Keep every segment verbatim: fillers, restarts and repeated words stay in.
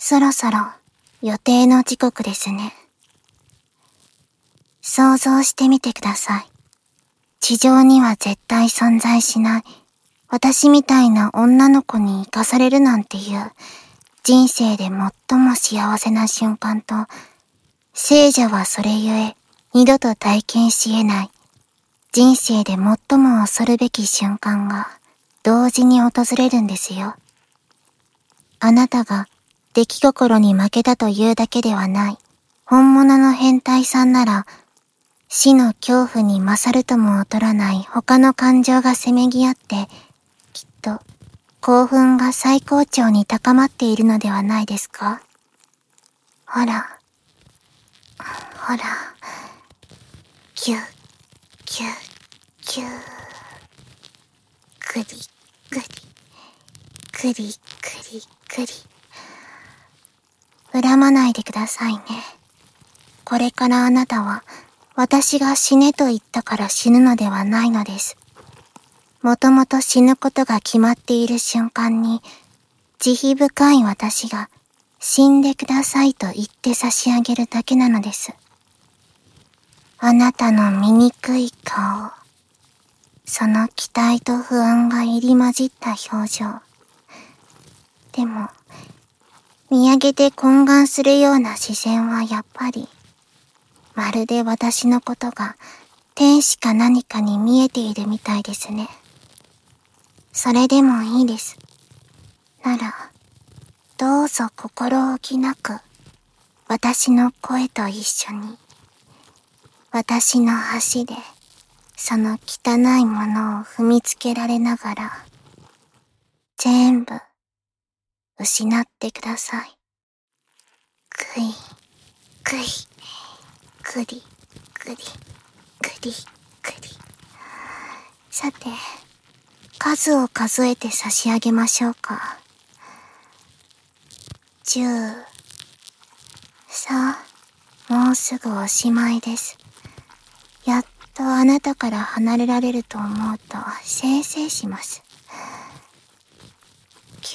そろそろ予定の時刻ですね。想像してみてください。地上には絶対存在しない私みたいな女の子に生かされるなんていう人生で最も幸せな瞬間と、聖者はそれゆえ二度と体験し得ない人生で最も恐るべき瞬間が同時に訪れるんですよ。あなたが出来心に負けたというだけではない本物の変態さんなら、死の恐怖に勝るとも劣らない他の感情がせめぎ合って、きっと興奮が最高潮に高まっているのではないですか。ほら、ほら、キュッ、キュッ、キュッ、クリ、クリ、クリ、クリ、クリ。恨まないでくださいね。これからあなたは、私が死ねと言ったから死ぬのではないのです。もともと死ぬことが決まっている瞬間に、慈悲深い私が死んでくださいと言って差し上げるだけなのです。あなたの醜い顔、その期待と不安が入り混じった表情。でも、見上げて懇願するような視線はやっぱり、まるで私のことが天使か何かに見えているみたいですね。それでもいいです。なら、どうぞ心置きなく、私の声と一緒に、私の足で、その汚いものを踏みつけられながら、全部、失ってください。くい、くい、くり、くり、くり、くり。さて、数を数えて差し上げましょうか。十。さあ、もうすぐおしまいです。やっとあなたから離れられると思うと、せいせいします。九。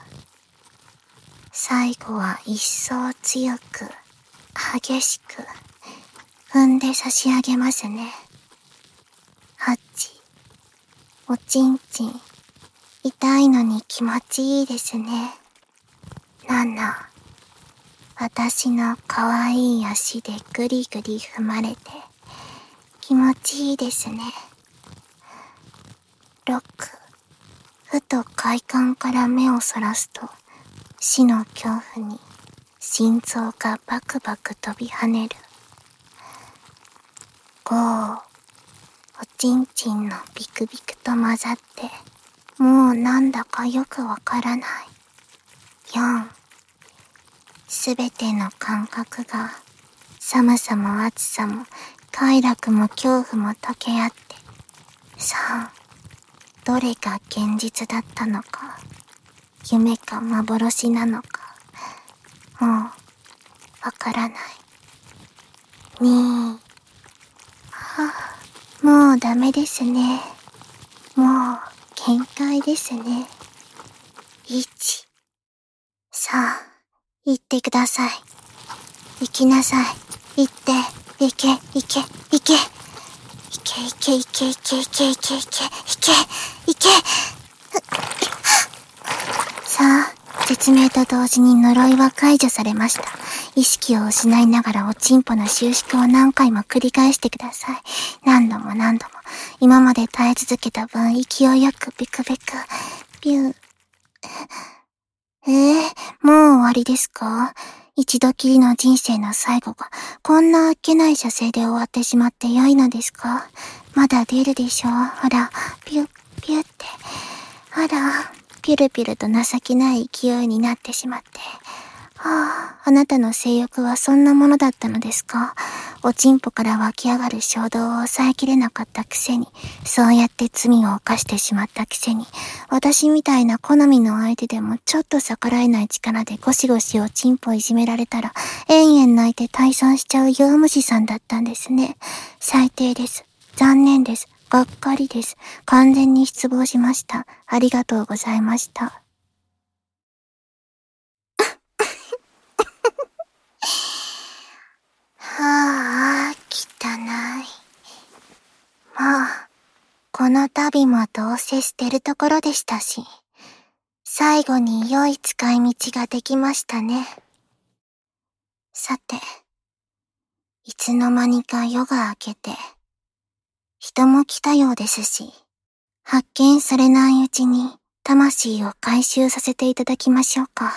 最後は一層強く、激しく、踏んで差し上げますね。八。おちんちん、痛いのに気持ちいいですね。七。私のかわいい足でぐりぐり踏まれて、気持ちいいですね。六。ふと快感から目をそらすと、死の恐怖に心臓がバクバク飛び跳ねる。五。おちんちんのビクビクと混ざって、もうなんだかよくわからない。四。すべての感覚が、寒さも暑さも快楽も恐怖も溶け合って。三。どれが現実だったのか、夢か幻なのか、もうわからない。に。はあ、もうダメですね。もう限界ですね。いち。さあ、行ってください。行きなさい。行って、行け、行け、行け。行け、行け、行け、行け、行け、行け、行け、行け、行け。さあ、説明と同時に呪いは解除されました。意識を失いながらおちんぽの収縮を何回も繰り返してください。何度も何度も。今まで耐え続けた分、勢いよくビクビク、ビュー。えー、もう終わりですか？一度きりの人生の最後が、こんなあっけない射精で終わってしまって良いのですか？まだ出るでしょ？ほら、ピュッ、ピュッって。あら、ピュルピュルと情けない勢いになってしまって。はあ、あなたの性欲はそんなものだったのですか？おちんぽから湧き上がる衝動を抑えきれなかったくせに、そうやって罪を犯してしまったくせに、私みたいな好みの相手でもちょっと逆らえない力でゴシゴシおちんぽいじめられたら、延々泣いて退散しちゃう弱虫さんだったんですね。最低です。残念です。がっかりです。完全に失望しました。ありがとうございました。 の度もどうせ捨てるところでしたし、最後に良い使い道ができましたね。さて、いつの間にか夜が明けて、人も来たようですし、発見されないうちに魂を回収させていただきましょうか。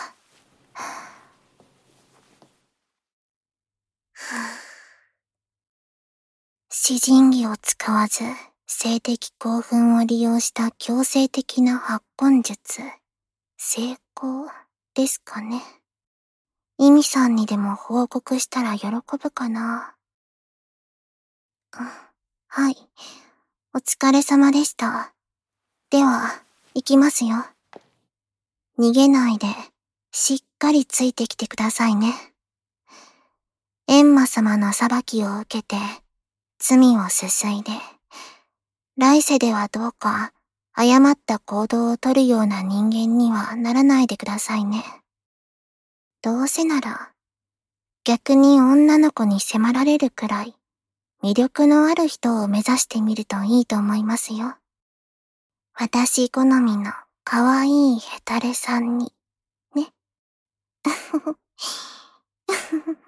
詩人儀を使わず、性的興奮を利用した強制的な発根術。成功ですかね。イミさんにでも報告したら喜ぶかな。はい。お疲れ様でした。では、行きますよ。逃げないで、しっかりついてきてくださいね。閻魔様の裁きを受けて、罪をすすいで、来世ではどうか、誤った行動をとるような人間にはならないでくださいね。どうせなら、逆に女の子に迫られるくらい、魅力のある人を目指してみるといいと思いますよ。私好みの可愛いヘタレさんに、ね。